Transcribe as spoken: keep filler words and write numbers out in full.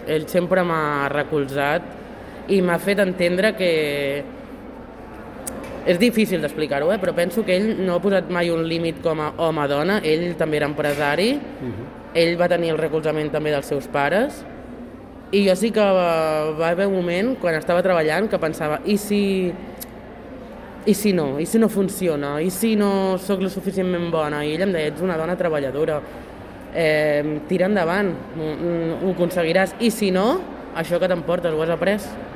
ell sempre m'ha recolzat i m'ha fet entendre que és difícil d'explicar-ho, eh? Però penso que ell no ha posat mai un límit com a home-dona, ell també era empresari, uh-huh. Ell va tenir el recolzament també dels seus pares, i jo sí que va, va haver un moment, quan estava treballant, que pensava, i si, i si no? I si no funciona? I si no sóc lo suficientment bona? I ell em deia, ets una dona treballadora, eh, tira endavant, ho, ho aconseguiràs. I si no, això que t'emportes, ho has après.